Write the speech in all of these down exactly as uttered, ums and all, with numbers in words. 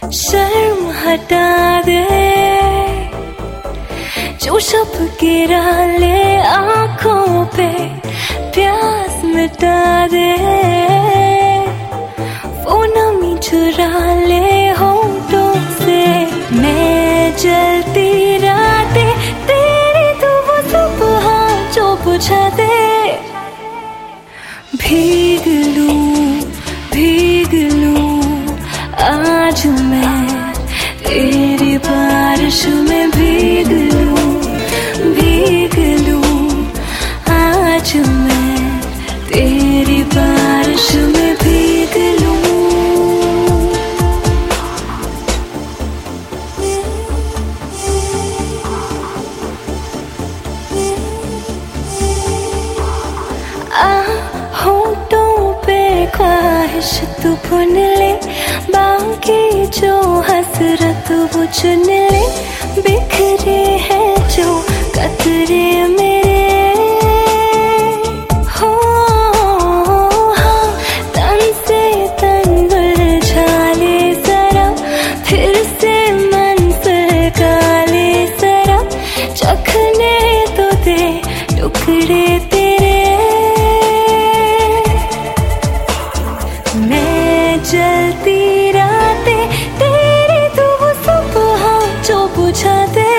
शर्म हटा दे, जो शब गिरा ले आँखों पे, प्यास मिटा दे, वो नमी चुरा ले होठों से। मैं जलती रातें तेरी, तो वो सुबह जो बुझा दे। भीग लूं भीग लूं आज मैं तेरी बारिश में, भीग लूं भीग लूं आज मैं तेरी बारिश में, भीग लूं। आ होठों पे ख्वाहिश तू भुन ले, बाकी जो हसरत वो चुन ले। बिखरे हैं जो कतरे मेरे, हो हाँ तन से तन उलझा ले जरा, फिर से मंजिल का ले जरा। चखने तो दे टुकड़े तेरे, मैं जलती रातें तेरी, तो वो सुबह जो बुझा दे।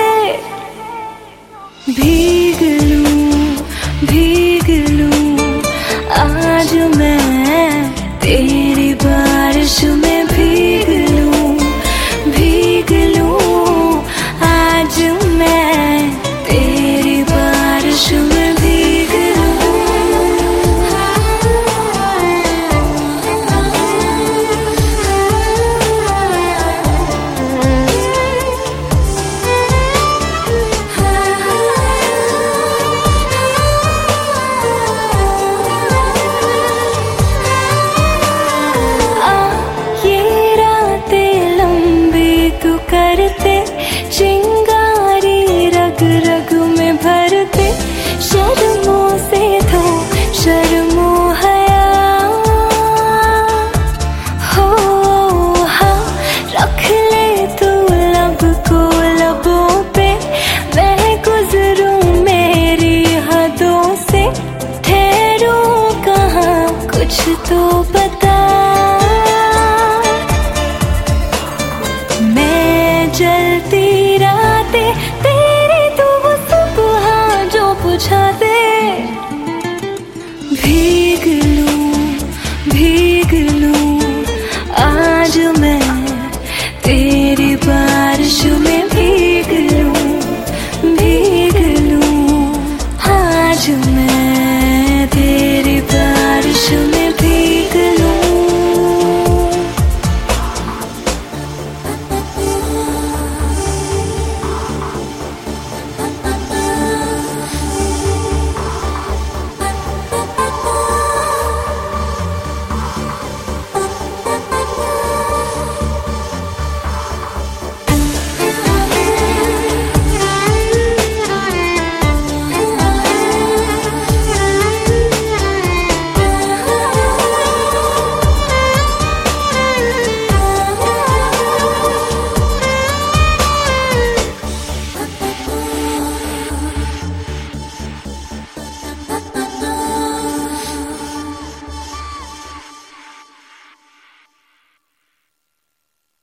भीग लूं भीग लूं आज मैं तेरी बारिश में, भीग लूं भीग लूं आज मैं तेरी बारिश में, भीग लूं। करते चिंगारी रग रग में भरते, शर्मों से धो शर्मो हया, हो हाँ रख ले तू लब को लबों पे, मैं गुजरूं मेरी हदों से। ठहरूं कहाँ कुछ तो